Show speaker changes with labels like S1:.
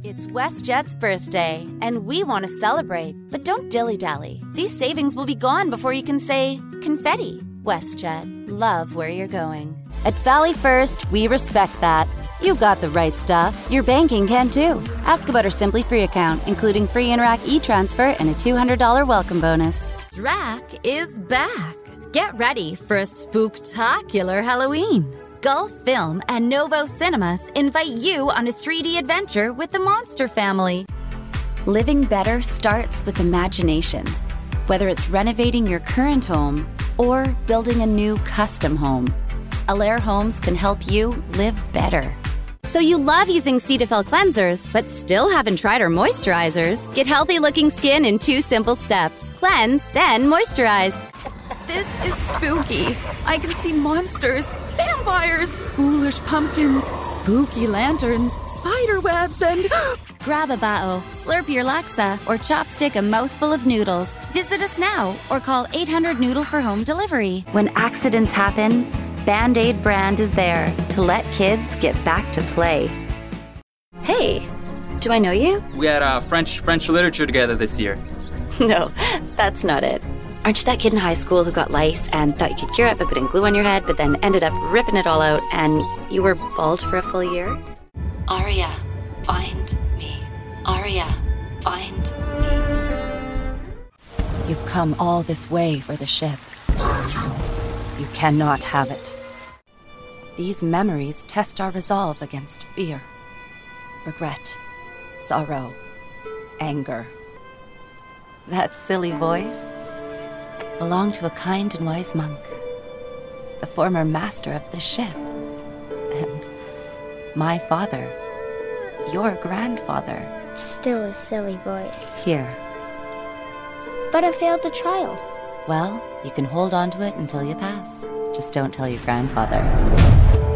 S1: It's WestJet's birthday, and we want to celebrate. But don't dilly-dally. These savings will be gone before you can say confetti. WestJet. Love where you're going. At Valley First, we respect that. You got the right stuff. Your banking can too. Ask about our Simply Free account, including free Interac e-transfer and a $200 welcome bonus. Drac is back. Get ready for a spooktacular Halloween. Gulf Film and Novo Cinemas invite you on a 3D adventure with the Monster Family. Living better starts with imagination. Whether it's renovating your current home or building a new custom home, Alaire Homes can help you live better. So you love using Cetaphil cleansers, but still haven't tried our moisturizers? Get healthy-looking skin in 2 simple steps. Cleanse, then moisturize. This is spooky. I can see monsters, vampires, ghoulish pumpkins, spooky lanterns, spider webs, and... Grab a bao, slurp your laksa, or chopstick a mouthful of noodles. Visit us now or call 800-NOODLE for home delivery. When accidents happen, Band-Aid brand is there to let kids get back to play. Hey, do I know you?
S2: We had French literature together this year.
S1: No, that's not it. Aren't you that kid in high school who got lice and thought you could cure it by putting glue on your head, but then ended up ripping it all out and you were bald for a full year? Aria, find me. Aria, find me. You've come all this way for the ship. You cannot have it. These memories test our resolve against fear, regret, sorrow, anger. That silly voice belonged to a kind and wise monk, the former master of the ship, and my father, your grandfather.
S3: Still a silly voice.
S1: Here.
S3: But I failed the trial.
S1: Well, you can hold on to it until you pass. Just don't tell your grandfather.